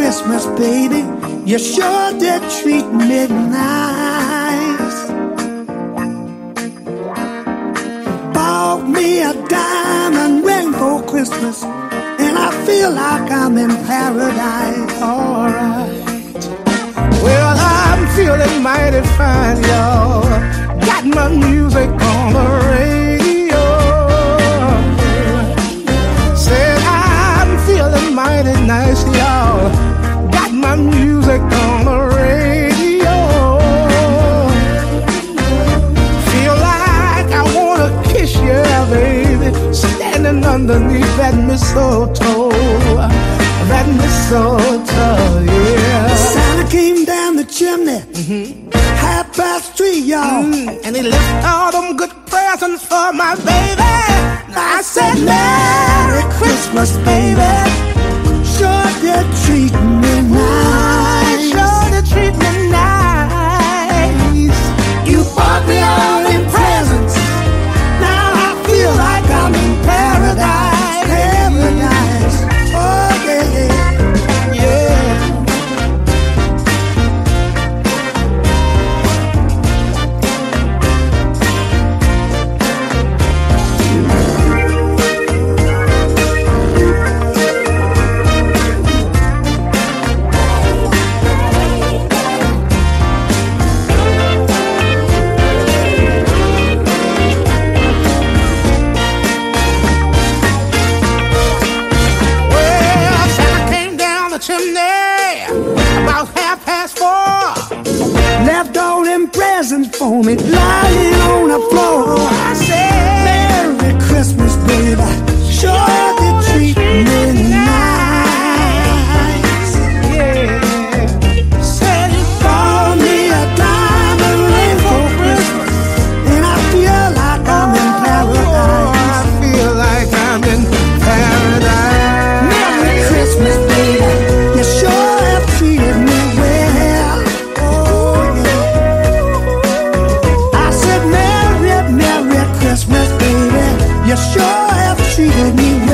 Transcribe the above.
Christmas, baby. You sure did treat me nice. Bought me a diamond ring for Christmas, and I feel like I'm in paradise. Alright. Well, I'm feeling mighty fine, y'all. Got my music on the radio. Said I'm feeling mighty nice, y'all. Got my music on the radio. Feel like I wanna kiss you, baby, standing underneath that mistletoe. That mistletoe, yeah. Santa came down the chimney, 3:30, y'all. And he left all them good presents for my baby. I said, Merry Christmas, baby. Sure did treat me nice. Sure did treat me nice. You bought me all them presents. Now I feel like I'm in paradise. Paradise. Oh, yeah, yeah. Yeah. Left all them presents for me lying on the floor. I said, Merry Christmas, baby. Sure did treat me nice. Yeah. Said you bought me a diamond ring for Christmas, and I feel like I'm in paradise. I feel like I'm in paradise. Merry Christmas, baby. You sure have treated me well. Merry Christmas, baby. You sure have treated me well.